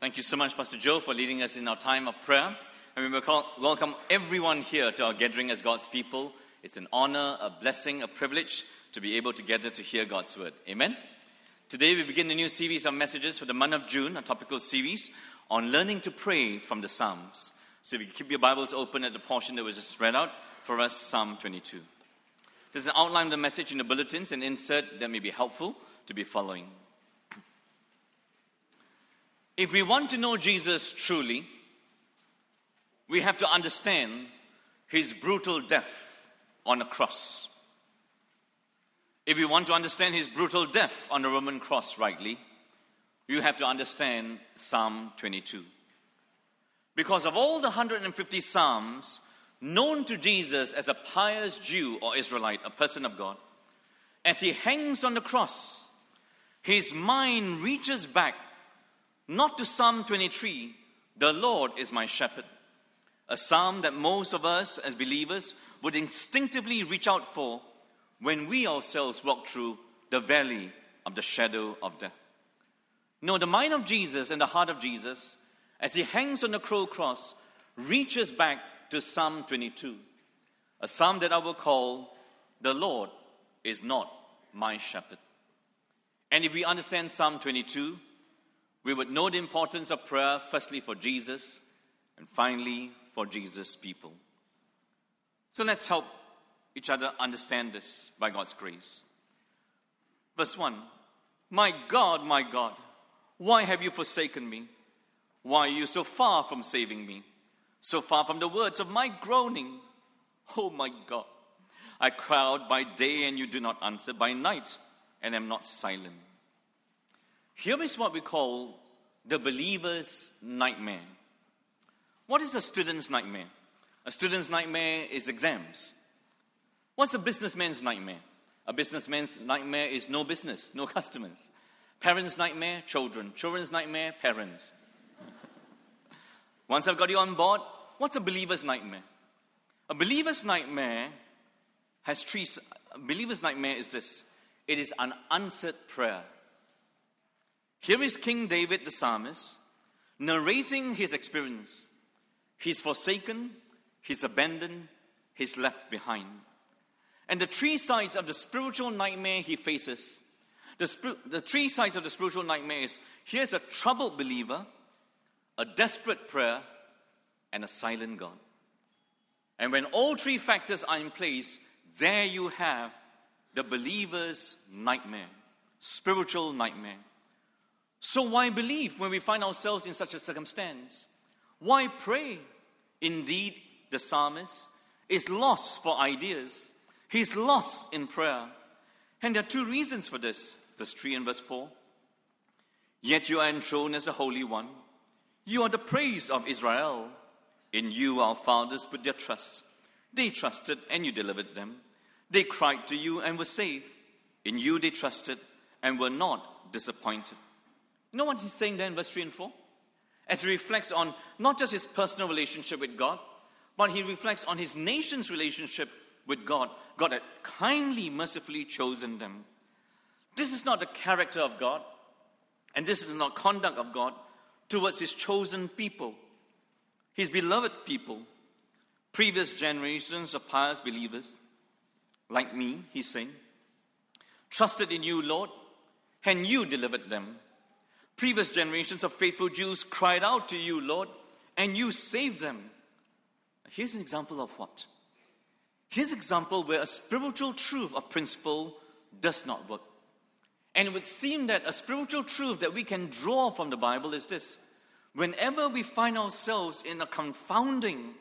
Thank you so much, Pastor Joe, for leading us in our time of prayer. And we welcome everyone here to our gathering as God's people. It's an honor, a blessing, a privilege to be able to gather to hear God's word. Amen? Today we begin a new series of messages for the month of June, a topical series on learning to pray from the Psalms. So if you keep your Bibles open at the portion that was just read out for us, Psalm 22. There's an outline of the message in the bulletins and insert that may be helpful to be following. If we want to know Jesus truly, we have to understand his brutal death on a cross. If we want to understand his brutal death on the Roman cross rightly, you have to understand Psalm 22. Because of all the 150 Psalms known to Jesus as a pious Jew or Israelite, a person of God, as he hangs on the cross, his mind reaches back not to Psalm 23, the Lord is my shepherd, a psalm that most of us as believers would instinctively reach out for when we ourselves walk through the valley of the shadow of death. No, the mind of Jesus and the heart of Jesus, as he hangs on the cross, reaches back to Psalm 22, a psalm that I will call, the Lord is not my shepherd. And if we understand Psalm 22, we would know the importance of prayer, firstly for Jesus, and finally for Jesus' people. So let's help each other understand this by God's grace. Verse 1, my God, why have you forsaken me? Why are you so far from saving me? So far from the words of my groaning? Oh my God, I cry out by day and you do not answer, by night and am not silent. Here is what we call the believer's nightmare. What is a student's nightmare? A student's nightmare is exams. What's a businessman's nightmare? A businessman's nightmare is no business, no customers. Parents' nightmare, children. Children's nightmare, parents. Once I've got you on board, what's a believer's nightmare? A believer's nightmare has three. A believer's nightmare is this. It is an unanswered prayer. Here is King David the psalmist narrating his experience. He's forsaken, he's abandoned, he's left behind. And the three sides of the spiritual nightmare he faces, the three sides of the spiritual nightmare is, here's a troubled believer, a desperate prayer, and a silent God. And when all three factors are in place, there you have the believer's nightmare, spiritual nightmare. So why believe when we find ourselves in such a circumstance? Why pray? Indeed, the psalmist is lost for ideas. He's lost in prayer. And there are two reasons for this. Verse 3 and verse 4. Yet you are enthroned as the Holy One. You are the praise of Israel. In you our fathers put their trust. They trusted and you delivered them. They cried to you and were saved. In you they trusted and were not disappointed. You know what he's saying there in verse 3 and 4? As he reflects on not just his personal relationship with God, but he reflects on his nation's relationship with God. God had kindly, mercifully chosen them. This is not the character of God, and this is not conduct of God towards his chosen people, his beloved people. Previous generations of pious believers, like me, he's saying, trusted in you, Lord, and you delivered them. Previous generations of faithful Jews cried out to you, Lord, and you saved them. Here's an example of what? Here's an example where a spiritual truth or principle does not work. And it would seem that a spiritual truth that we can draw from the Bible is this. Whenever we find ourselves in a confounding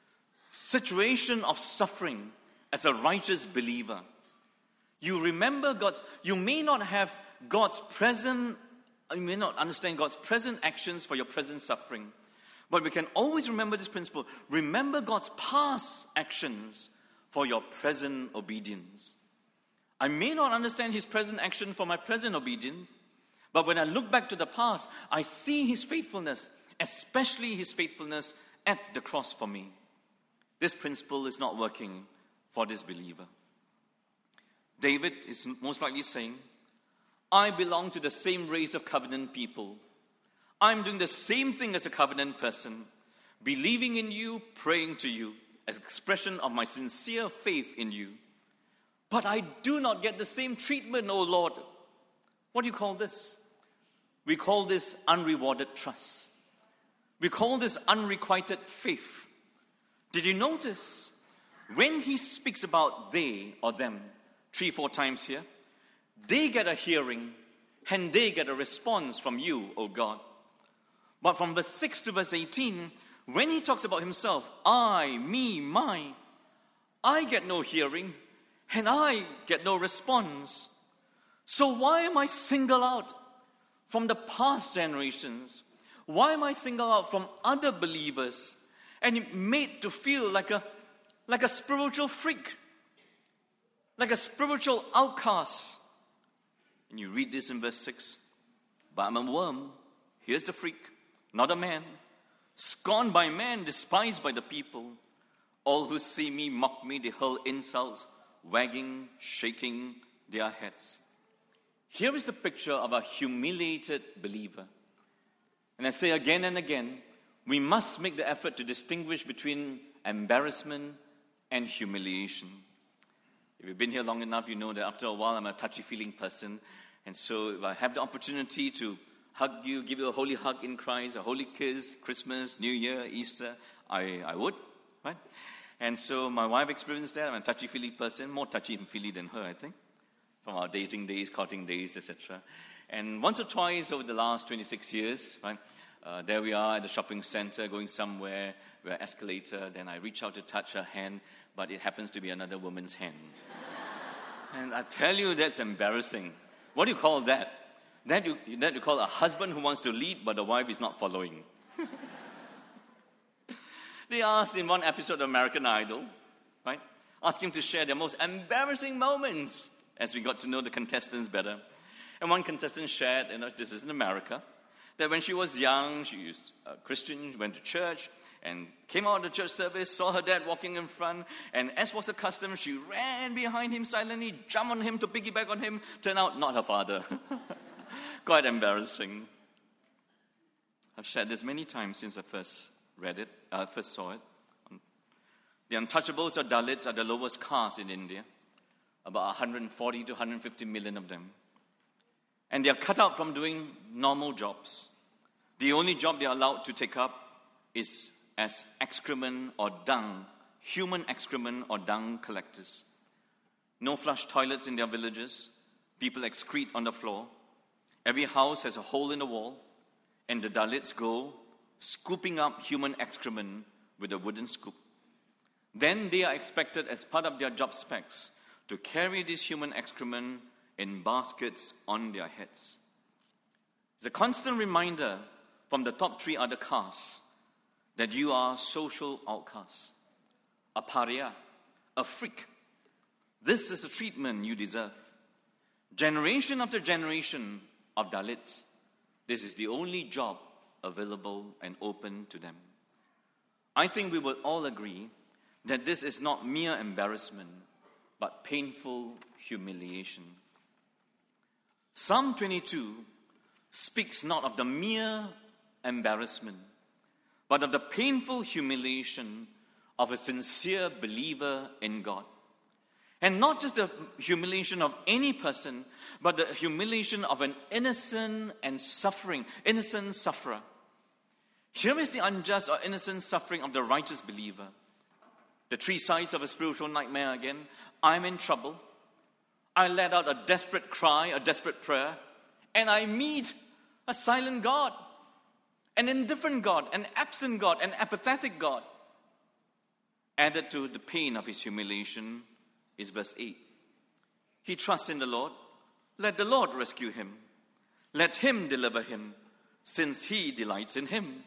situation of suffering as a righteous believer, you remember God. You may not have God's present. You may not understand God's present actions for your present suffering. But we can always remember this principle. Remember God's past actions for your present obedience. I may not understand his present action for my present obedience, but when I look back to the past, I see his faithfulness, especially his faithfulness at the cross for me. This principle is not working for this believer. David is most likely saying, I belong to the same race of covenant people. I'm doing the same thing as a covenant person, believing in you, praying to you, as expression of my sincere faith in you. But I do not get the same treatment, O Lord. What do you call this? We call this unrewarded trust. We call this unrequited faith. Did you notice when he speaks about they or them 3-4 times here, they get a hearing and they get a response from you, O God. But from verse 6 to verse 18, when he talks about himself, I, me, my, I get no hearing and I get no response. So why am I singled out from the past generations? Why am I singled out from other believers and made to feel like a spiritual freak, like a spiritual outcast? And you read this in verse 6. But I'm a worm, here's the freak, not a man, scorned by man, despised by the people. All who see me mock me, they hurl insults, wagging, shaking their heads. Here is the picture of a humiliated believer. And I say again and again, we must make the effort to distinguish between embarrassment and humiliation. If you've been here long enough, you know that after a while I'm a touchy-feeling person. And so if I have the opportunity to hug you, give you a holy hug in Christ, a holy kiss, Christmas, New Year, Easter, I would, right? And so my wife experienced that. I'm a touchy-feely person, more touchy-feely than her, I think, from our dating days, courting days, etc. And once or twice over the last 26 years, right, there we are at the shopping center, going somewhere, we're at escalator, then I reach out to touch her hand, but it happens to be another woman's hand. And I tell you, that's embarrassing. What do you call that? That you call a husband who wants to lead, but the wife is not following. They asked in one episode of American Idol, right, asking to share their most embarrassing moments as we got to know the contestants better. And one contestant shared, this is in America, that when she was young, she was a Christian, went to church, and came out of the church service, saw her dad walking in front, and as was her custom, she ran behind him silently, jumped on him to piggyback on him, turned out not her father. Quite embarrassing. I've shared this many times since I first saw it. The untouchables or Dalits are the lowest caste in India, about 140 to 150 million of them. And they are cut out from doing normal jobs. The only job they are allowed to take up is as excrement or dung, human excrement or dung collectors. No flush toilets in their villages. People excrete on the floor. Every house has a hole in the wall, and the Dalits go scooping up human excrement with a wooden scoop. Then they are expected, as part of their job specs, to carry this human excrement in baskets on their heads. It's a constant reminder from the top 3 other castes that you are social outcasts, a pariah, a freak. This is the treatment you deserve. Generation after generation of Dalits, this is the only job available and open to them. I think we will all agree that this is not mere embarrassment, but painful humiliation. Psalm 22 speaks not of the mere embarrassment, but of the painful humiliation of a sincere believer in God. And not just the humiliation of any person, but the humiliation of an innocent sufferer. Here is the unjust or innocent suffering of the righteous believer. The 3 sides of a spiritual nightmare again. I'm in trouble. I let out a desperate cry, a desperate prayer, and I meet a silent God, an indifferent God, an absent God, an apathetic God. Added to the pain of his humiliation is verse 8. He trusts in the Lord. Let the Lord rescue him. Let him deliver him, since he delights in him.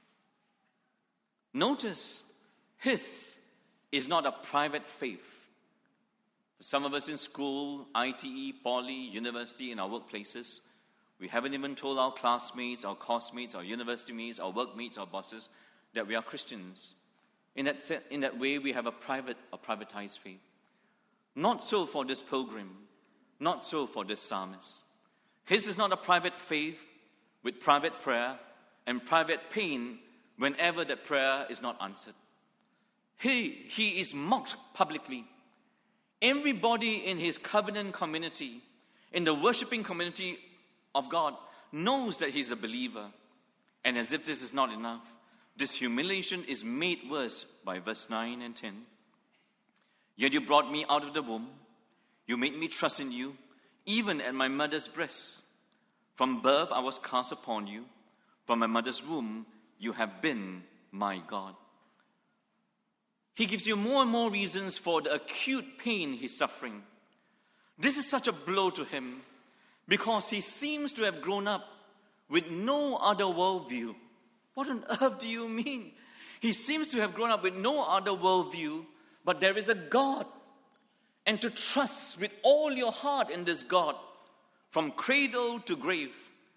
Notice, his is not a private faith. Some of us in school, ITE, poly, university, in our workplaces, we haven't even told our classmates, our course mates, our university mates, our work mates, our bosses, that we are Christians. In that way, we have a privatized faith. Not so for this pilgrim. Not so for this psalmist. His is not a private faith with private prayer and private pain whenever that prayer is not answered. He is mocked publicly. Everybody in his covenant community, in the worshiping community of God, knows that he's a believer. And as if this is not enough, this humiliation is made worse by verse 9 and 10. Yet you brought me out of the womb. You made me trust in you, even at my mother's breast. From birth I was cast upon you. From my mother's womb you have been my God. He gives you more and more reasons for the acute pain he's suffering. This is such a blow to him because he seems to have grown up with no other worldview. What on earth do you mean? He seems to have grown up with no other worldview, but there is a God. And to trust with all your heart in this God, from cradle to grave.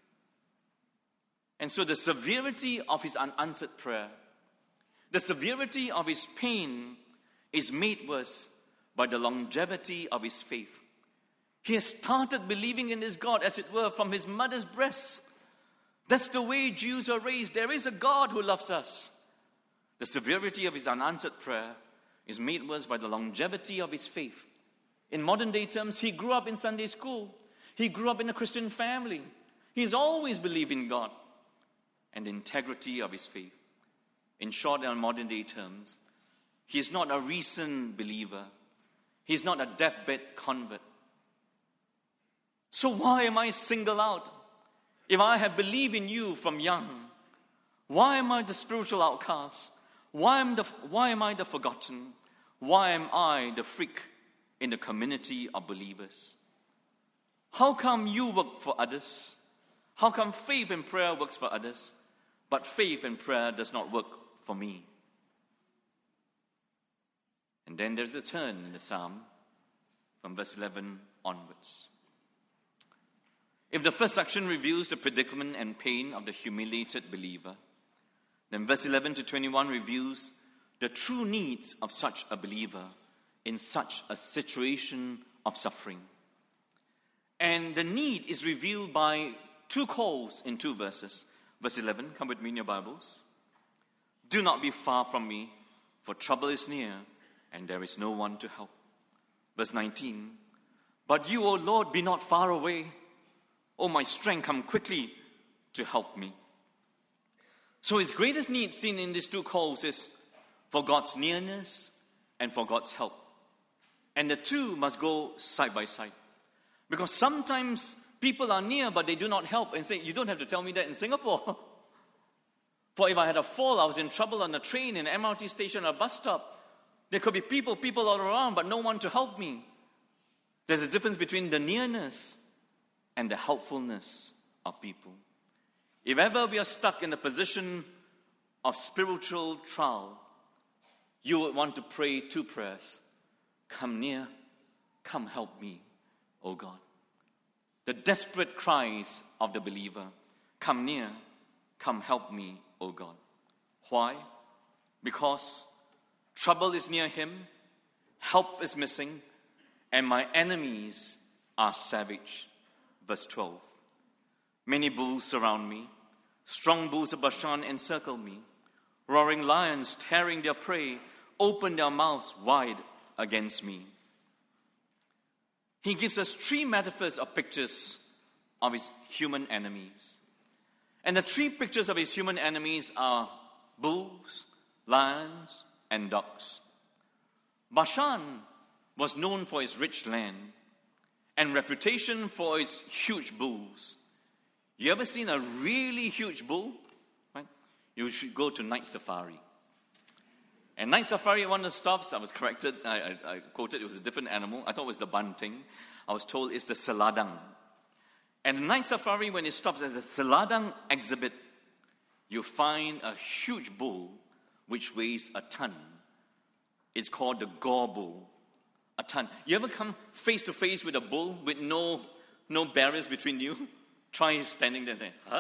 And so the severity of his unanswered prayer, the severity of his pain is made worse by the longevity of his faith. He has started believing in his God, as it were, from his mother's breast. That's the way Jews are raised. There is a God who loves us. The severity of his unanswered prayer is made worse by the longevity of his faith. In modern day terms, he grew up in Sunday school. He grew up in a Christian family. He's always believed in God and the integrity of his faith. In short, in modern day terms, he is not a recent believer. He's not a deathbed convert. So why am I singled out? If I have believed in you from young, why am I the spiritual outcast? Why am I the forgotten? Why am I the freak in the community of believers? How come you work for others? How come faith and prayer works for others, but faith and prayer does not work for me? And then there's a turn in the psalm from verse 11 onwards. If the first section reveals the predicament and pain of the humiliated believer, then verse 11 to 21 reveals the true needs of such a believer in such a situation of suffering. And the need is revealed by two calls in two verses. Verse 11, come with me in your Bibles. Do not be far from me, for trouble is near, and there is no one to help. Verse 19, but you, O Lord, be not far away. O my strength, come quickly to help me. So his greatest need seen in these two calls is for God's nearness and for God's help. And the two must go side by side. Because sometimes people are near but they do not help and say, you don't have to tell me that in Singapore. For if I had a fall, I was in trouble on a train, in an MRT station, or a bus stop, there could be people all around but no one to help me. There's a difference between the nearness and the helpfulness of people. If ever we are stuck in a position of spiritual trial, you would want to pray two prayers. Come near, come help me, O God. The desperate cries of the believer. Come near, come help me, O God. Why? Because trouble is near him, help is missing, and my enemies are savage. Verse 12. Many bulls surround me. Strong bulls of Bashan encircle me. Roaring lions tearing their prey open their mouths wide against me. He gives us three metaphors or pictures of his human enemies. And the three pictures of his human enemies are bulls, lions, and dogs. Bashan was known for its rich land and reputation for its huge bulls. You ever seen a really huge bull? Right? You should go to Night Safari. And Night Safari, at one of the stops, I was corrected. I quoted it was a different animal. I thought it was the bunting. I was told it's the seladang. And the Night Safari, when it stops as the seladang exhibit, you find a huge bull which weighs a ton. It's called the Gore bull. A ton. You ever come face to face with a bull with no barriers between you? Try standing there and say, huh?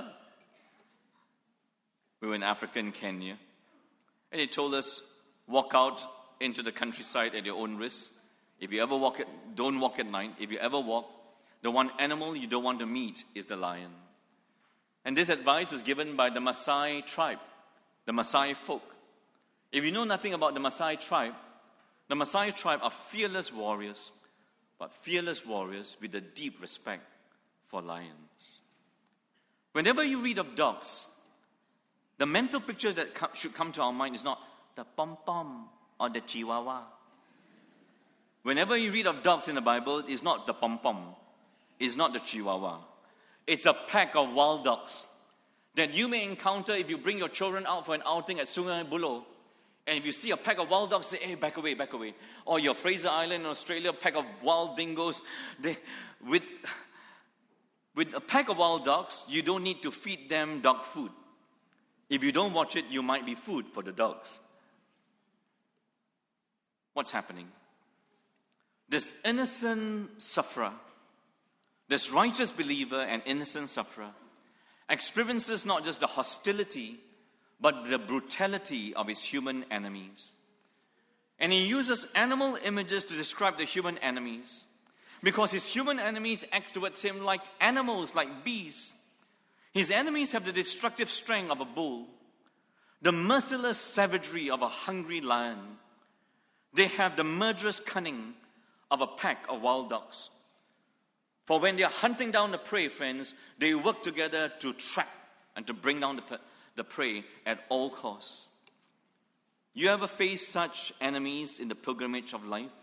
We were in Africa, in Kenya. And they told us, walk out into the countryside at your own risk. If you ever walk, don't walk at night. If you ever walk, the one animal you don't want to meet is the lion. And this advice was given by the Maasai tribe, the Maasai folk. If you know nothing about the Maasai tribe are fearless warriors, but fearless warriors with a deep respect for lions. Whenever you read of dogs, the mental picture that should come to our mind is not the pom-pom or the chihuahua. Whenever you read of dogs in the Bible, it's not the pom-pom, it's not the chihuahua. It's a pack of wild dogs that you may encounter if you bring your children out for an outing at Sungai Buloh. And if you see a pack of wild dogs, say, hey, back away, back away. Or your Fraser Island in Australia, a pack of wild dingoes. With a pack of wild dogs, you don't need to feed them dog food. If you don't watch it, you might be food for the dogs. What's happening? This innocent sufferer, this righteous believer and innocent sufferer, experiences not just the hostility, but the brutality of his human enemies. And he uses animal images to describe the human enemies, because his human enemies act towards him like animals, like beasts. His enemies have the destructive strength of a bull, the merciless savagery of a hungry lion. They have the murderous cunning of a pack of wild dogs. For when they are hunting down the prey, friends, they work together to trap and to bring down the prey at all costs. You ever face such enemies in the pilgrimage of life?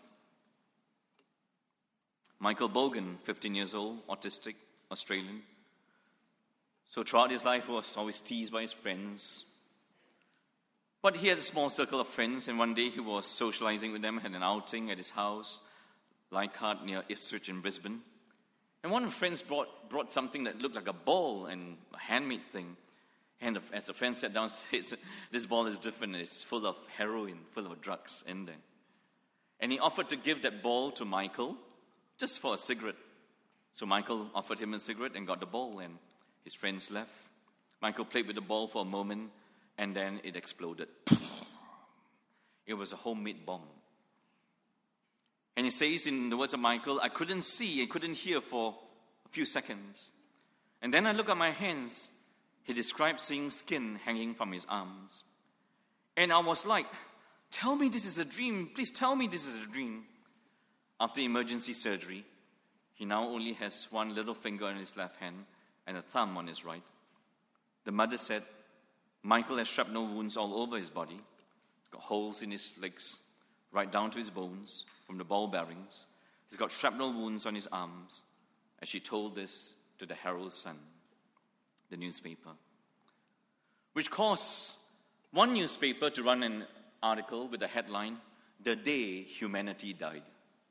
Michael Bogan, 15 years old, autistic, Australian. So throughout his life, he was always teased by his friends. But he had a small circle of friends, and one day he was socializing with them, had an outing at his house, Leichhardt near Ipswich in Brisbane. And one of the friends brought something that looked like a ball and a handmade thing. And as the friend sat down, said, this ball is different. It's full of heroin, full of drugs in there. And he offered to give that ball to Michael just for a cigarette. So Michael offered him a cigarette and got the ball, and his friends left. Michael played with the ball for a moment, and then it exploded. It was a homemade bomb. And he says in the words of Michael, I couldn't see, I couldn't hear for a few seconds. And then I look at my hands. He described seeing skin hanging from his arms. And I was like, tell me this is a dream. Please tell me this is a dream. After emergency surgery, he now only has one little finger on his left hand and a thumb on his right. The mother said, Michael has shrapnel wounds all over his body. He's got holes in his legs, right down to his bones, from the ball bearings. He's got shrapnel wounds on his arms. As she told this to the Herald Sun, the newspaper, which caused one newspaper to run an article with the headline, The Day Humanity Died.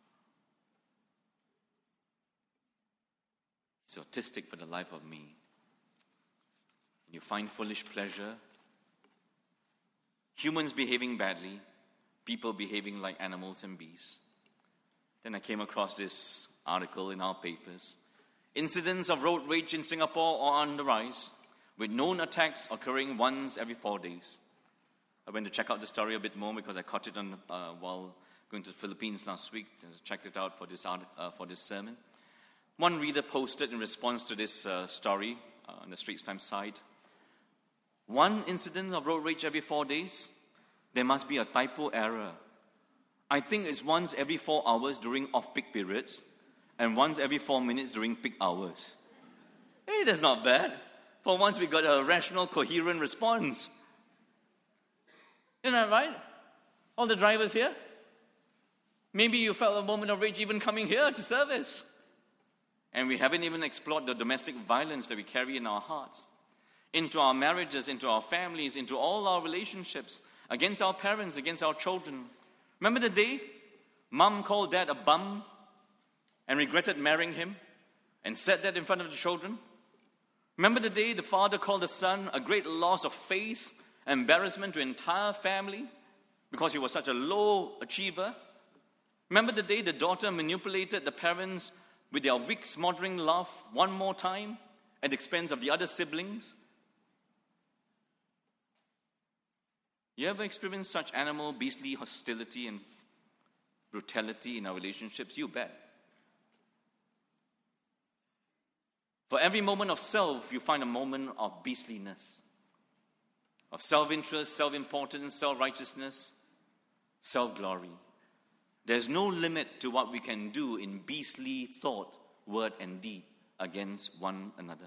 He's autistic for the life of me. You find foolish pleasure, humans behaving badly, people behaving like animals and beasts. Then I came across this article in our papers. Incidents of road rage in Singapore are on the rise, with known attacks occurring once every 4 days. I went to check out the story a bit more because I caught it on while going to the Philippines last week to check it out for this sermon. One reader posted in response to this story on the Straits Times site, one incident of road rage every 4 days? There must be a typo error. I think it's once every 4 hours during off-peak periods and once every 4 minutes during peak hours. Hey, that's not bad. For once we got a rational, coherent response. Isn't that right? All the drivers here? Maybe you felt a moment of rage even coming here to service. And we haven't even explored the domestic violence that we carry in our hearts, into our marriages, into our families, into all our relationships, against our parents, against our children. Remember the day mom called dad a bum and regretted marrying him and said that in front of the children? Remember the day the father called the son a great loss of faith, embarrassment to the entire family because he was such a low achiever? Remember the day the daughter manipulated the parents with their weak, smothering laugh one more time at the expense of the other siblings? You ever experienced such animal, beastly hostility and brutality in our relationships? You bet. For every moment of self, you find a moment of beastliness, of self-interest, self-importance, self-righteousness, self-glory. There's no limit to what we can do in beastly thought, word, and deed against one another.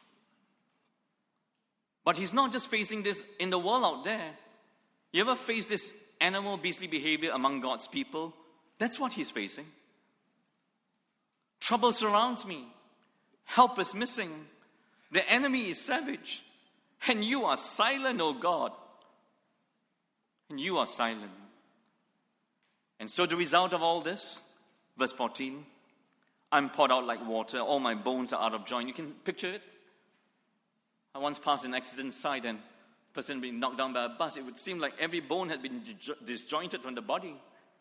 But he's not just facing this in the world out there. You ever face this animal, beastly behavior among God's people? That's what he's facing. Trouble surrounds me. Help is missing. The enemy is savage. And you are silent, O God. And you are silent. And so the result of all this, verse 14, I'm poured out like water, all my bones are out of joint. You can picture it? I once passed an accident site and a person being knocked down by a bus. It would seem like every bone had been disjointed from the body.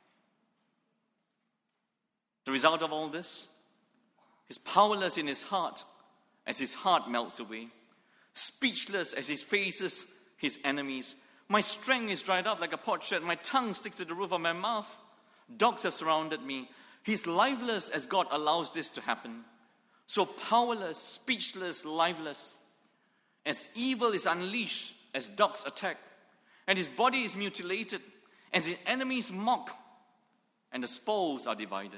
The result of all this, he's powerless in his heart as his heart melts away, speechless as he faces his enemies. My strength is dried up like a potsherd. My tongue sticks to the roof of my mouth. Dogs have surrounded me. He's lifeless as God allows this to happen. So powerless, speechless, lifeless. As evil is unleashed, as dogs attack, and his body is mutilated, as his enemies mock, and the spoils are divided.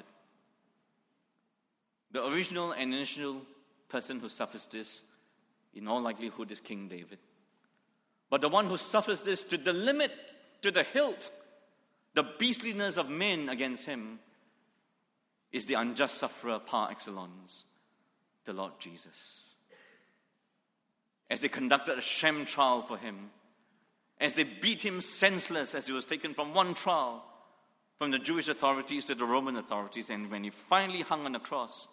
The original and initial person who suffers this, in all likelihood, is King David. But the one who suffers this to the limit, to the hilt, the beastliness of men against him, is the unjust sufferer par excellence, the Lord Jesus. As they conducted a sham trial for him, as they beat him senseless as he was taken from one trial, from the Jewish authorities to the Roman authorities, and when he finally hung on the cross,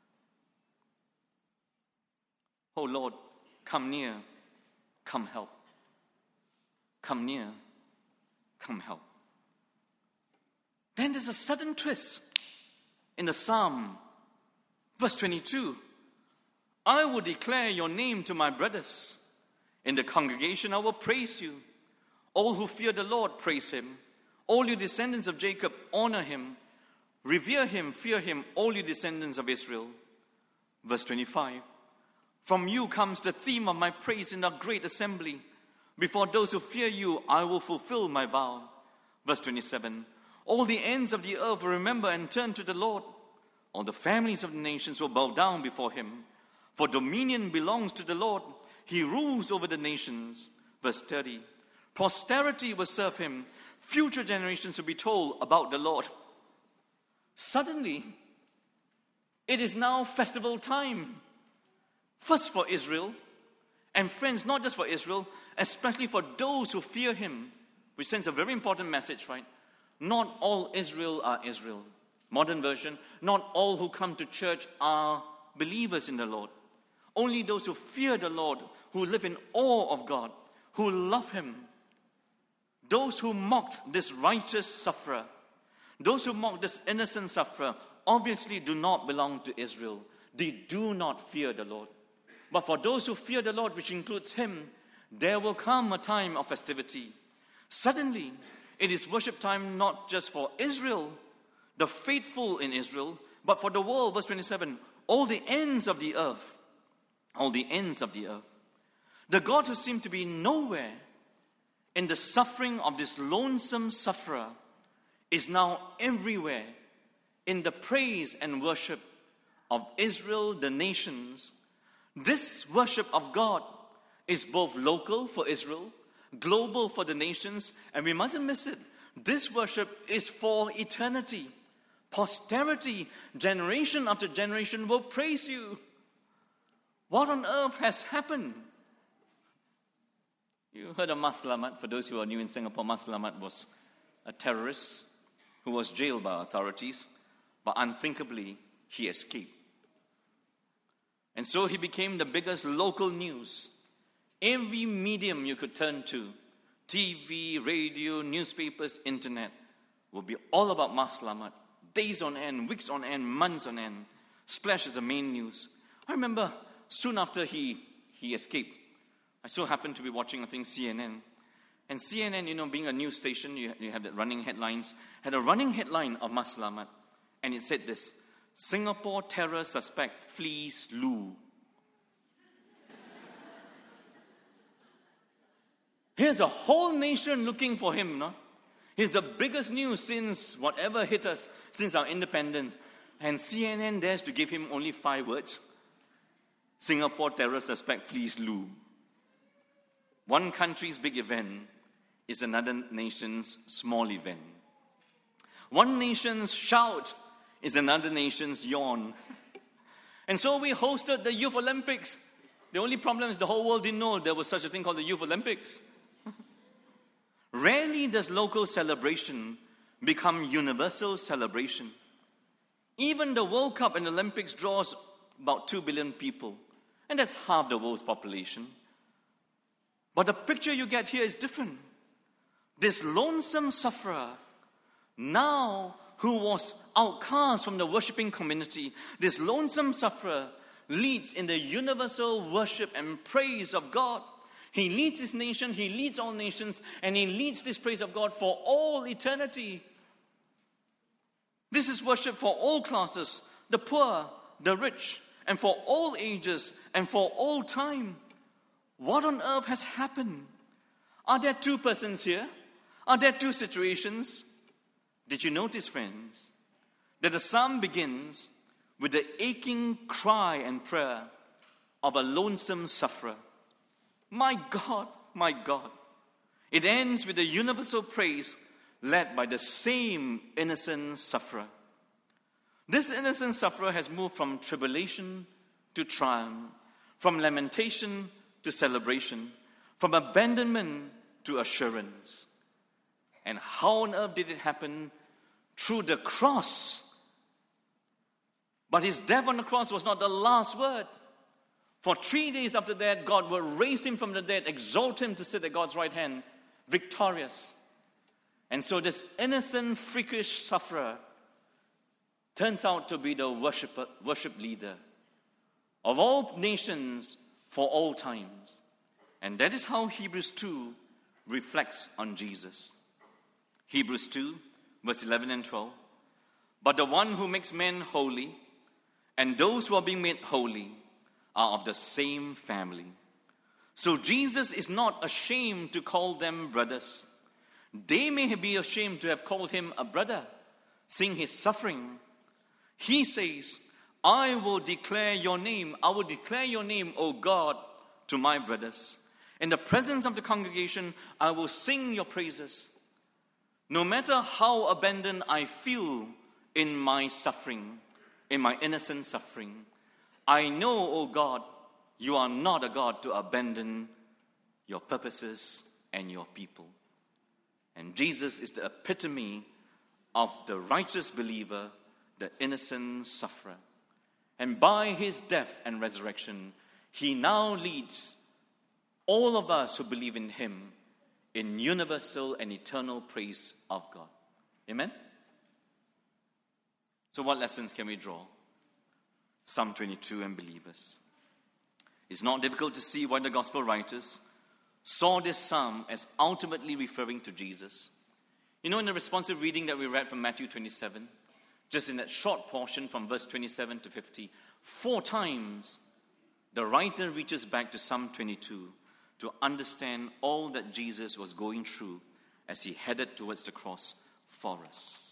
oh Lord, come near, come help. Come near, come help. Then there's a sudden twist in the psalm. Verse 22, I will declare your name to my brothers. In the congregation I will praise you. All who fear the Lord, praise him. All you descendants of Jacob, honor him. Revere him, fear him, all you descendants of Israel. Verse 25, from you comes the theme of my praise in the great assembly. Before those who fear you, I will fulfill my vow. Verse 27, all the ends of the earth will remember and turn to the Lord. All the families of the nations will bow down before him. For dominion belongs to the Lord. He rules over the nations. Verse 30, posterity will serve him. Future generations will be told about the Lord. Suddenly, it is now festival time. First for Israel, and friends, not just for Israel, especially for those who fear him, which sends a very important message, right? Not all Israel are Israel. Modern version, not all who come to church are believers in the Lord. Only those who fear the Lord, who live in awe of God, who love him. Those who mocked this righteous sufferer, those who mocked this innocent sufferer, obviously do not belong to Israel. They do not fear the Lord. But for those who fear the Lord, which includes him, there will come a time of festivity. Suddenly, it is worship time not just for Israel, the faithful in Israel, but for the world. Verse 27, all the ends of the earth. All the ends of the earth. The God who seemed to be nowhere in the suffering of this lonesome sufferer is now everywhere in the praise and worship of Israel, the nations. This worship of God is both local for Israel, global for the nations, and we mustn't miss it. This worship is for eternity. Posterity, generation after generation, will praise you. What on earth has happened? You heard of Mas Selamat. For those who are new in Singapore, Mas Selamat was a terrorist who was jailed by authorities, but unthinkably, he escaped. And so he became the biggest local news. Every medium you could turn to, TV, radio, newspapers, internet, will be all about Mas Selamat. Days on end, weeks on end, months on end. Splash is the main news. I remember soon after he escaped, I so happened to be watching, I think, CNN. And CNN, being a news station, you have the running headlines, had a running headline of Mas Selamat. And it said this, Singapore terror suspect flees Lu. Here's a whole nation looking for him, no? He's the biggest news since whatever hit us, since our independence. And CNN dares to give him only 5 words. Singapore terror suspect flees Lu. One country's big event is another nation's small event. One nation's shout is another nation's yawn. And so we hosted the Youth Olympics. The only problem is the whole world didn't know there was such a thing called the Youth Olympics. Rarely does local celebration become universal celebration. Even the World Cup and Olympics draws about 2 billion people. And that's half the world's population. But the picture you get here is different. This lonesome sufferer, now who was outcast from the worshiping community, this lonesome sufferer leads in the universal worship and praise of God. He leads his nation, he leads all nations, and he leads this praise of God for all eternity. This is worship for all classes, the poor, the rich, and for all ages, and for all time. What on earth has happened? Are there 2 persons here? Are there 2 situations? Did you notice, friends, that the psalm begins with the aching cry and prayer of a lonesome sufferer? My God, my God. It ends with a universal praise led by the same innocent sufferer. This innocent sufferer has moved from tribulation to triumph, from lamentation to celebration, from abandonment to assurance. And how on earth did it happen? Through the cross. But his death on the cross was not the last word. For 3 days after that, God will raise him from the dead, exalt him to sit at God's right hand, victorious. And so this innocent, freakish sufferer turns out to be the worship leader of all nations for all times. And that is how Hebrews 2 reflects on Jesus. Hebrews 2, verse 11 and 12. But the one who makes men holy, and those who are being made holy, are of the same family. So Jesus is not ashamed to call them brothers. They may be ashamed to have called him a brother, seeing his suffering. He says, I will declare your name, O God, to my brothers. In the presence of the congregation, I will sing your praises. No matter how abandoned I feel in my suffering, in my innocent suffering, I know, O God, you are not a God to abandon your purposes and your people. And Jesus is the epitome of the righteous believer, the innocent sufferer. And by his death and resurrection, he now leads all of us who believe in him in universal and eternal praise of God. Amen? So what lessons can we draw? Psalm 22 and believers. It's not difficult to see why the gospel writers saw this psalm as ultimately referring to Jesus. You know, in the responsive reading that we read from Matthew 27, just in that short portion from verse 27 to 50, 4 times the writer reaches back to Psalm 22 to understand all that Jesus was going through as he headed towards the cross for us.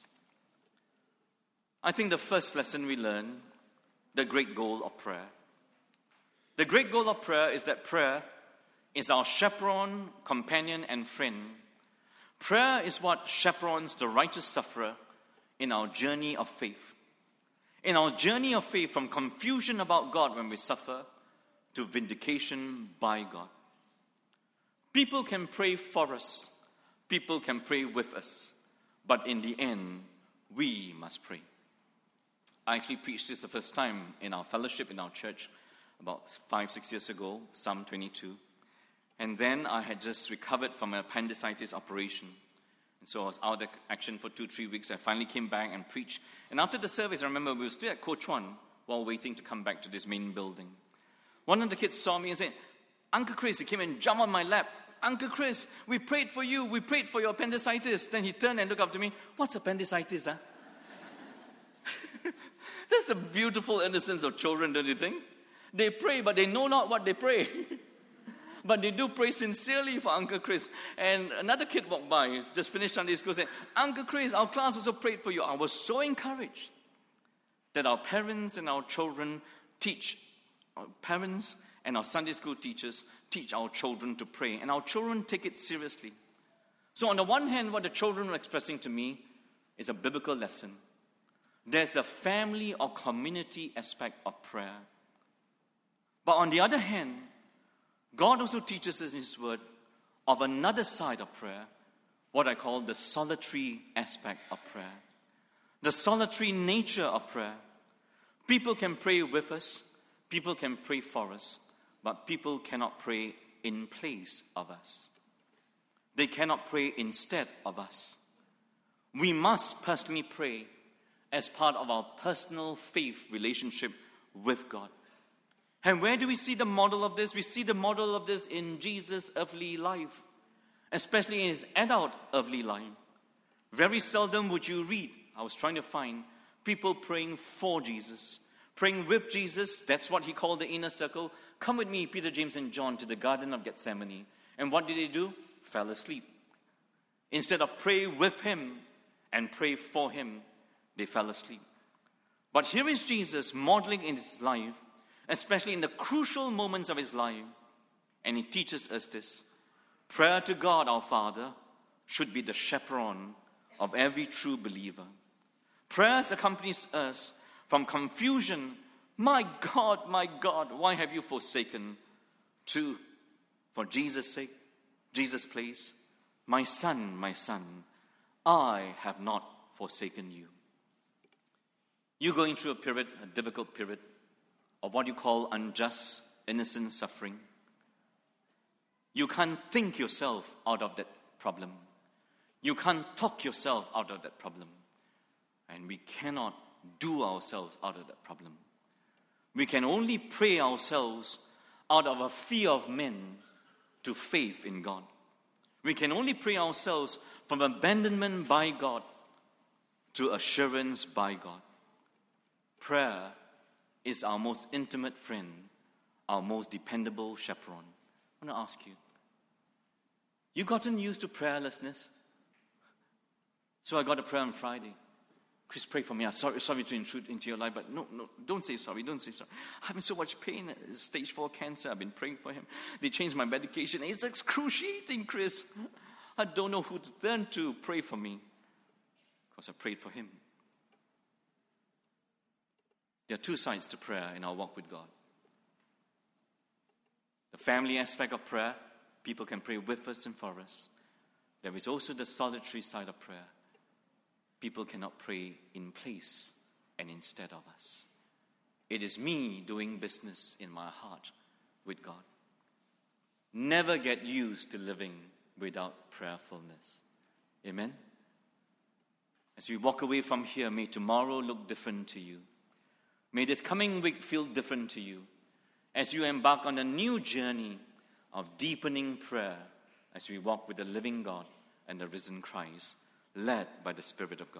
I think the first lesson we learn, the great goal of prayer. The great goal of prayer is that prayer is our chaperone, companion, and friend. Prayer is what chaperones the righteous sufferer in our journey of faith. In our journey of faith, from confusion about God when we suffer to vindication by God. People can pray for us. People can pray with us. But in the end, we must pray. I actually preached this the first time in our fellowship in our church about 5-6 years ago, Psalm 22. And then I had just recovered from an appendicitis operation. And so I was out of action for 2-3 weeks. I finally came back and preached. And after the service, I remember we were still at Kuo Chuan while waiting to come back to this main building. One of the kids saw me and said, Uncle Chris, he came and jumped on my lap. Uncle Chris, we prayed for you. We prayed for your appendicitis. Then he turned and looked up to me. What's appendicitis, huh? That's the beautiful innocence of children, don't you think? They pray, but they know not what they pray. But they do pray sincerely for Uncle Chris. And another kid walked by, just finished Sunday school, said, Uncle Chris, our class also prayed for you. I was so encouraged that our parents and our children teach, our parents and our Sunday school teachers teach our children to pray. And our children take it seriously. So on the one hand, what the children were expressing to me is a biblical lesson. There's a family or community aspect of prayer. But on the other hand, God also teaches us in His Word of another side of prayer, what I call the solitary aspect of prayer. The solitary nature of prayer. People can pray with us, people can pray for us, but people cannot pray in place of us. They cannot pray instead of us. We must personally pray as part of our personal faith relationship with God. And where do we see the model of this? We see the model of this in Jesus' earthly life, especially in His adult earthly life. Very seldom would you read, I was trying to find, people praying for Jesus, praying with Jesus. That's what He called the inner circle. Come with me, Peter, James, and John, to the Garden of Gethsemane. And what did they do? Fell asleep. Instead of pray with Him and pray for Him, they fell asleep. But here is Jesus modeling in His life, especially in the crucial moments of His life. And He teaches us this. Prayer to God our Father should be the chaperone of every true believer. Prayer accompanies us from confusion, my God, why have you forsaken? To, for Jesus' sake, Jesus' place, my son, I have not forsaken you. You're going through a difficult period of what you call unjust, innocent suffering. You can't think yourself out of that problem. You can't talk yourself out of that problem. And we cannot do ourselves out of that problem. We can only pray ourselves out of a fear of men to faith in God. We can only pray ourselves from abandonment by God to assurance by God. Prayer is our most intimate friend, our most dependable chaperone. I want to ask you, you gotten used to prayerlessness? So I got a prayer on Friday. Chris, pray for me. I'm sorry to intrude into your life, but no, don't say sorry. I'm in so much pain. It's stage 4 cancer. I've been praying for him. They changed my medication. It's excruciating, Chris. I don't know who to turn to pray for me because I prayed for him. There are two sides to prayer in our walk with God. The family aspect of prayer, people can pray with us and for us. There is also the solitary side of prayer. People cannot pray in place and instead of us. It is me doing business in my heart with God. Never get used to living without prayerfulness. Amen? As we walk away from here, may tomorrow look different to you. May this coming week feel different to you as you embark on a new journey of deepening prayer as we walk with the living God and the risen Christ, led by the Spirit of God.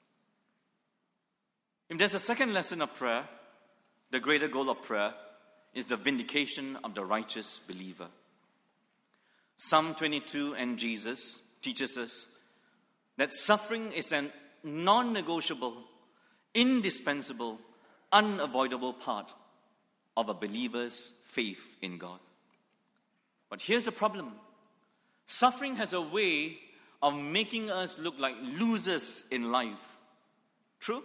If there's a second lesson of prayer, the greater goal of prayer is the vindication of the righteous believer. Psalm 22 and Jesus teaches us that suffering is a non-negotiable, indispensable, unavoidable part of a believer's faith in God. But here's the problem. Suffering has a way of making us look like losers in life. True?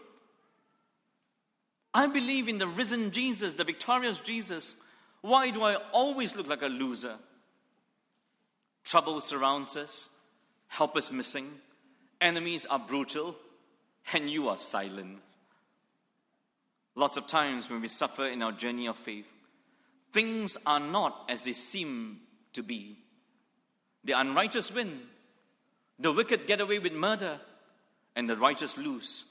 I believe in the risen Jesus, the victorious Jesus. Why do I always look like a loser? Trouble surrounds us, help is missing, enemies are brutal, and you are silent. Lots of times when we suffer in our journey of faith, things are not as they seem to be. The unrighteous win, the wicked get away with murder, and the righteous lose.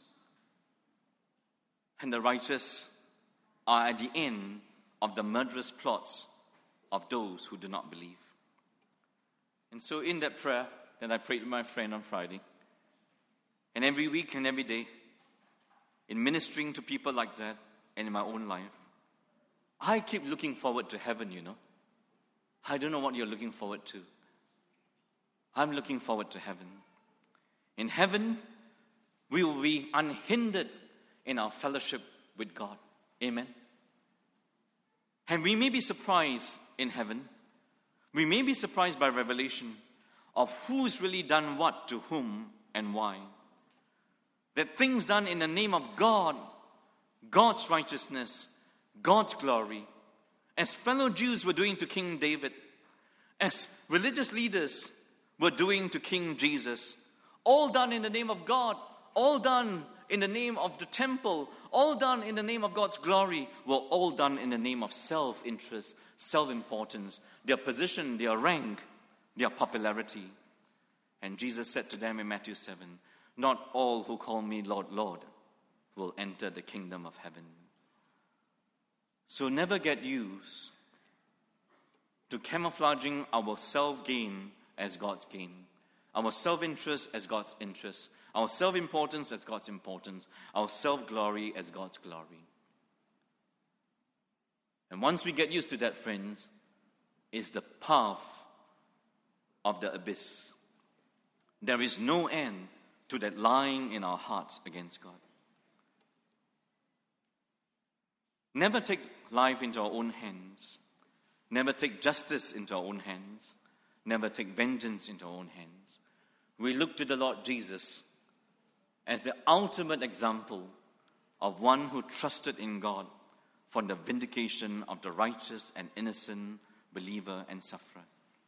And the righteous are at the end of the murderous plots of those who do not believe. And so in that prayer that I prayed with my friend on Friday, and every week and every day, in ministering to people like that and in my own life, I keep looking forward to heaven, I don't know what you're looking forward to. I'm looking forward to heaven. In heaven, we will be unhindered in our fellowship with God. Amen. And we may be surprised in heaven. We may be surprised by revelation of who's really done what to whom and why. That things done in the name of God, God's righteousness, God's glory, as fellow Jews were doing to King David, as religious leaders were doing to King Jesus, all done in the name of God, all done in the name of the temple, all done in the name of God's glory, were all done in the name of self-interest, self-importance, their position, their rank, their popularity. And Jesus said to them in Matthew 7, not all who call me Lord, Lord will enter the kingdom of heaven. So never get used to camouflaging our self-gain as God's gain, our self-interest as God's interest, our self-importance as God's importance, our self-glory as God's glory. And once we get used to that, friends, is the path of the abyss. There is no end to that lying in our hearts against God. Never take life into our own hands. Never take justice into our own hands. Never take vengeance into our own hands. We look to the Lord Jesus as the ultimate example of one who trusted in God for the vindication of the righteous and innocent believer and sufferer.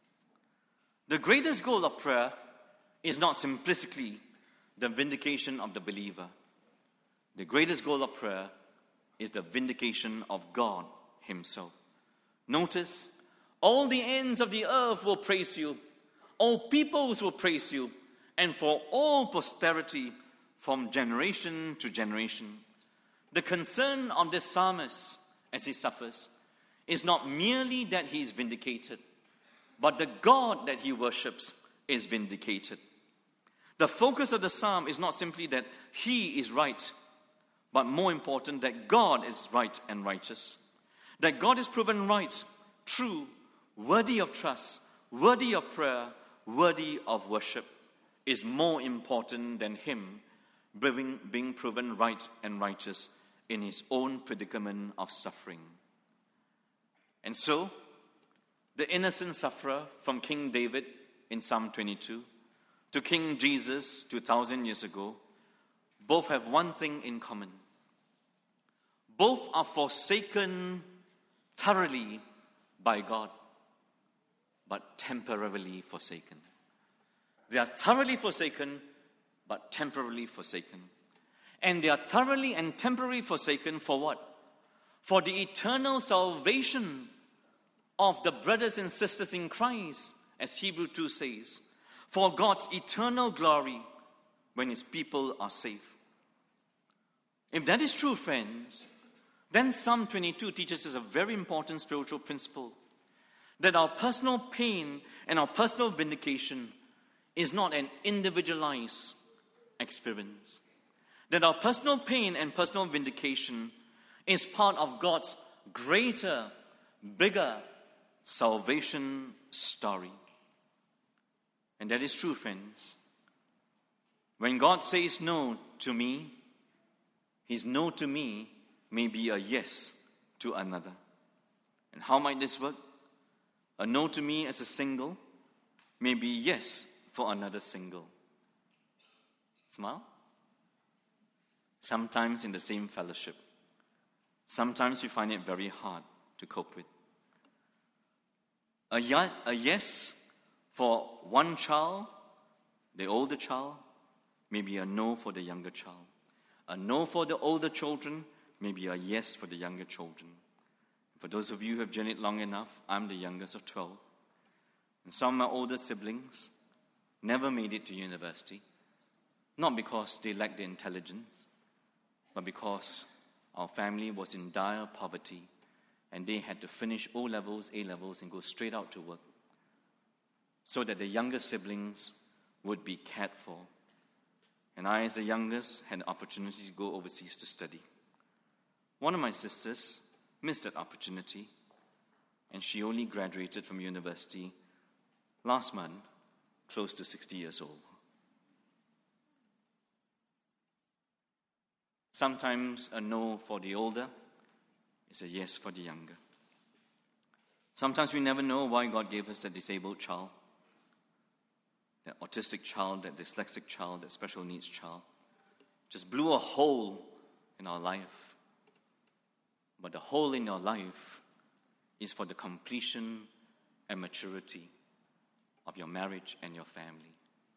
The greatest goal of prayer is not simplistically the vindication of the believer. The greatest goal of prayer is the vindication of God Himself. Notice, all the ends of the earth will praise you, all peoples will praise you, and for all posterity from generation to generation. The concern of this psalmist as he suffers is not merely that he is vindicated, but the God that he worships is vindicated. The focus of the psalm is not simply that he is right, but more important, that God is right and righteous. That God is proven right, true, worthy of trust, worthy of prayer, worthy of worship, is more important than him being proven right and righteous in his own predicament of suffering. And so, the innocent sufferer from King David in Psalm 22 to King Jesus 2,000 years ago, both have one thing in common. Both are forsaken thoroughly by God, but temporarily forsaken. They are thoroughly forsaken, but temporarily forsaken. And they are thoroughly and temporarily forsaken for what? For the eternal salvation of the brothers and sisters in Christ, as Hebrews 2 says. For God's eternal glory when His people are saved. If that is true, friends, then Psalm 22 teaches us a very important spiritual principle. That our personal pain and our personal vindication is not an individualized experience. That our personal pain and personal vindication is part of God's greater, bigger salvation story. And that is true, friends. When God says no to me, His no to me may be a yes to another. And how might this work? A no to me as a single may be yes for another single. Smile? Sometimes in the same fellowship. Sometimes we find it very hard to cope with. A yes for one child, the older child, may be a no for the younger child. A no for the older children may be a yes for the younger children. For those of you who have journeyed long enough, I'm the youngest of 12. And some of my older siblings never made it to university. Not because they lacked the intelligence, but because our family was in dire poverty and they had to finish O-levels, A-levels, and go straight out to work so that the younger siblings would be cared for. And I, as the youngest, had the opportunity to go overseas to study. One of my sisters missed that opportunity, and she only graduated from university last month, close to 60 years old. Sometimes a no for the older is a yes for the younger. Sometimes we never know why God gave us that disabled child, that autistic child, that dyslexic child, that special needs child. Just blew a hole in our life. But the hole in your life is for the completion and maturity of your marriage and your family.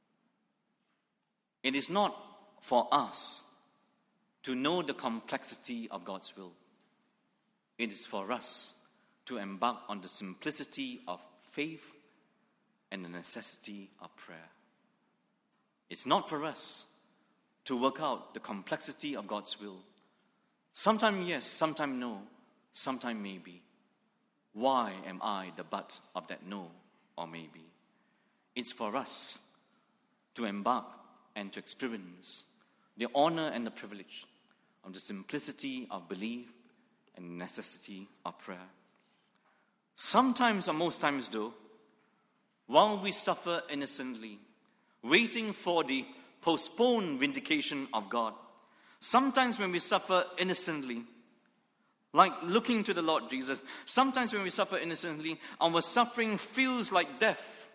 It is not for us to know the complexity of God's will. It is for us to embark on the simplicity of faith and the necessity of prayer. It's not for us to work out the complexity of God's will. Sometime yes, sometime no, sometime maybe. Why am I the butt of that no or maybe? It's for us to embark and to experience the honor and the privilege of the simplicity of belief and necessity of prayer. Sometimes, or most times though, while we suffer innocently, waiting for the postponed vindication of God, sometimes when we suffer innocently, like looking to the Lord Jesus, sometimes when we suffer innocently, our suffering feels like death.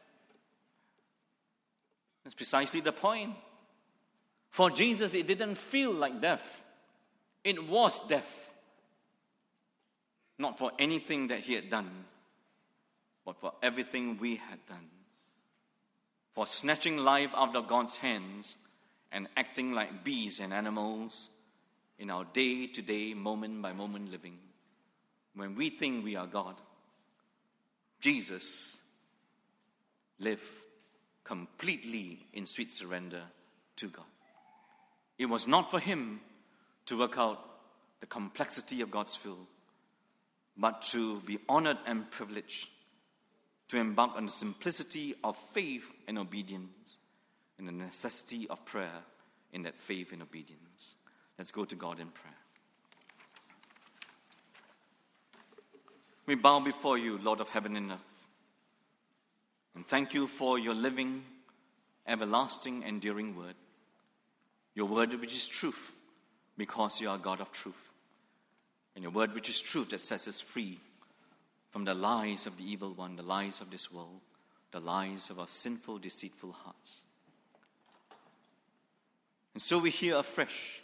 That's precisely the point. For Jesus, it didn't feel like death. It was death. Not for anything that he had done, but for everything we had done. For snatching life out of God's hands and acting like beasts and animals in our day-to-day, moment-by-moment living. When we think we are God, Jesus lived completely in sweet surrender to God. It was not for him to work out the complexity of God's will, but to be honored and privileged to embark on the simplicity of faith and obedience and the necessity of prayer in that faith and obedience. Let's go to God in prayer. We bow before you, Lord of heaven and earth, and thank you for your living, everlasting, enduring word. Your word which is truth, because you are God of truth. And your word which is truth that sets us free from the lies of the evil one, the lies of this world, the lies of our sinful, deceitful hearts. And so we hear afresh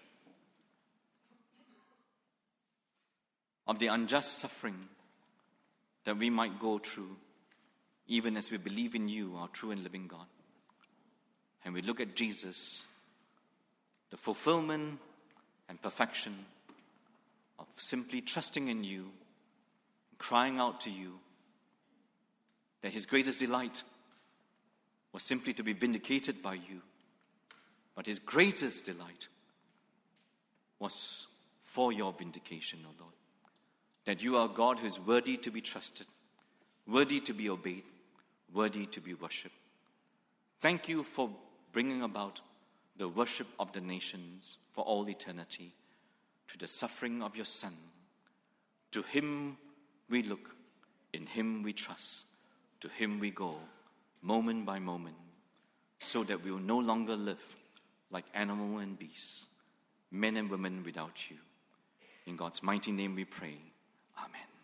of the unjust suffering that we might go through, even as we believe in you, our true and living God. And we look at Jesus, the fulfillment and perfection of simply trusting in you, crying out to you, that his greatest delight was simply to be vindicated by you. But his greatest delight was for your vindication, O Lord. That you are God who is worthy to be trusted, worthy to be obeyed, worthy to be worshipped. Thank you for bringing about the worship of the nations for all eternity to the suffering of your Son. To him we look, in him we trust, to him we go, moment by moment, so that we will no longer live like animal and beasts, men and women without you. In God's mighty name we pray. Amen.